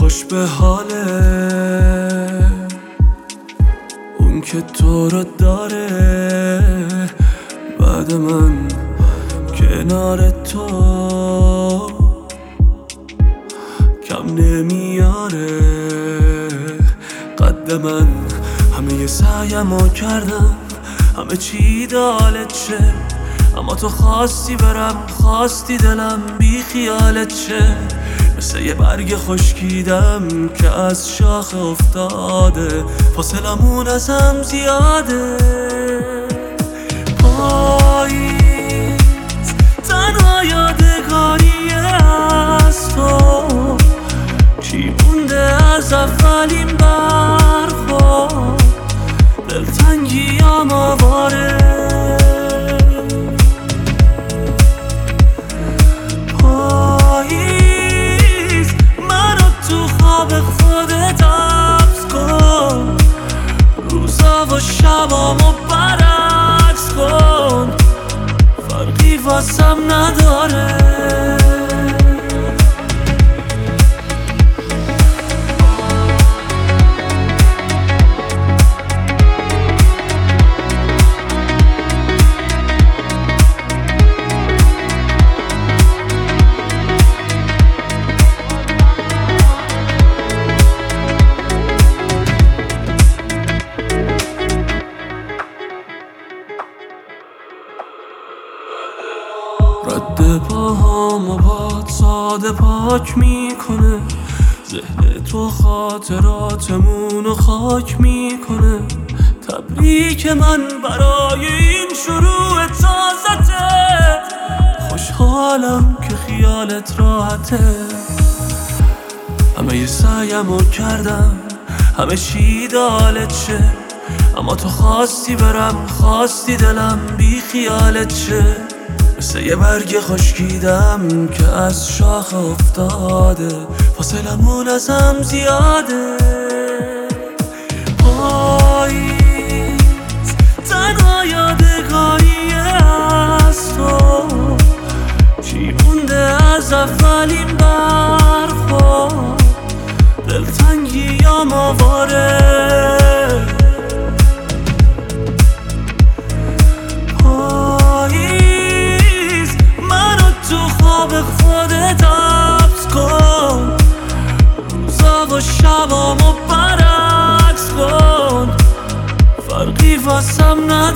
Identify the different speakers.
Speaker 1: خوش به حاله اون که تو رو داره بعد من کنار تو کم نمیاره قد من. همه سعیمو کردم همه چی دالت شه، اما تو خواستی برم خواستی دلم بی خیالت شه. مثل یه برگ خشکیدم که از شاخه افتاده، فاصلمون ازم زیاده. پاییز تنها یادگاری از تو، چی مونده از اولین برخورد؟ دلتنگیام آواره. پاییز منو تو خواب خودت حبس کن، روزا و شبامو برعکس کن، فرقی واسم نداره. رد پاهامو باد ساده پاک میکنه، ذهن تو خاطراتمونو خاک میکنه. تبریک من برای این شروع تازته، خوشحالم که خیالت راحته. همه سعیمو کردم همه چی دالت شه، اما تو خواستی برم خواستی دلم بی خیالت شه. مثل یه برگ خشکیدم که از شاخه افتاده، فاصلمون ازم زیاده. پاییز تنها یادگاری از تو، چی مونده از اولین برخورد؟ دلتنگیام آواره. خودت حبس کن، روزا و شبامو برعکس کن، فرقی واسم نداره.